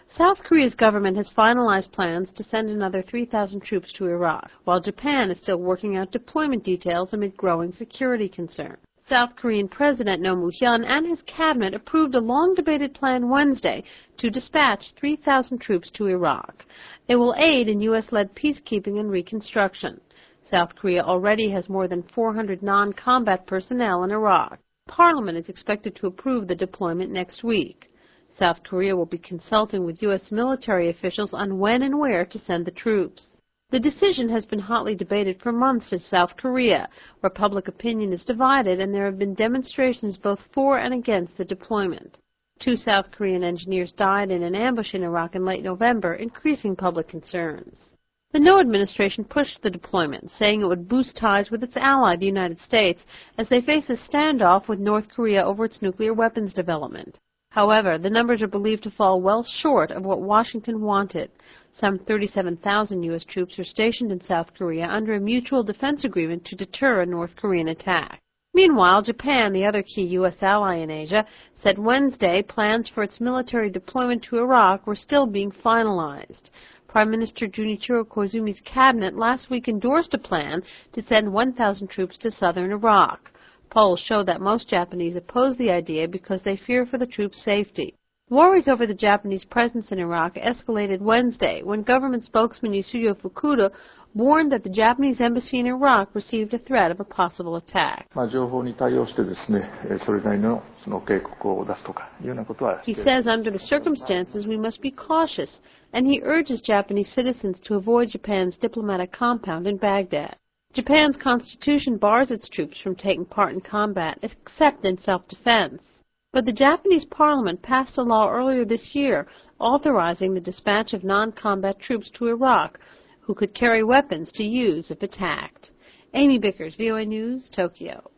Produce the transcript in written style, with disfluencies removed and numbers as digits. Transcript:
South Korea's government has finalized plans to send another 3,000 troops to Iraq, while Japan is still working out deployment details amid growing security concerns. South Korean President Roh Moo-hyun and his cabinet approved a long-debated plan Wednesday to dispatch 3,000 troops to Iraq. They will aid in U.S.-led peacekeeping and reconstruction. South Korea already has more than 400 non-combat personnel in Iraq. Parliament is expected to approve the deployment next week. South Korea will be consulting with U.S. military officials on when and where to send the troops. The decision has been hotly debated for months in South Korea, where public opinion is divided and there have been demonstrations both for and against the deployment. 2 South Korean engineers died in an ambush in Iraq in late November, increasing public concerns. The No administration pushed the deployment, saying it would boost ties with its ally, the United States, as they face a standoff with North Korea over its nuclear weapons development. However, the numbers are believed to fall well short of what Washington wanted. Some 37,000 U.S. troops are stationed in South Korea under a mutual defense agreement to deter a North Korean attack. Meanwhile, Japan, the other key U.S. ally in Asia, said Wednesday plans for its military deployment to Iraq were still being finalized. Prime Minister Junichiro Koizumi's cabinet last week endorsed a plan to send 1,000 troops to southern Iraq. Polls show that most Japanese oppose the idea because they fear for the troops' safety. Worries over the Japanese presence in Iraq escalated Wednesday when government spokesman Yasuyo Fukuda warned that the Japanese embassy in Iraq received a threat of a possible attack. He says under the circumstances we must be cautious, and he urges Japanese citizens to avoid Japan's diplomatic compound in Baghdad. Japan's constitution bars its troops from taking part in combat except in self-defense. But the Japanese parliament passed a law earlier this year authorizing the dispatch of non-combat troops to Iraq who could carry weapons to use if attacked. Amy Bickers, VOA News, Tokyo.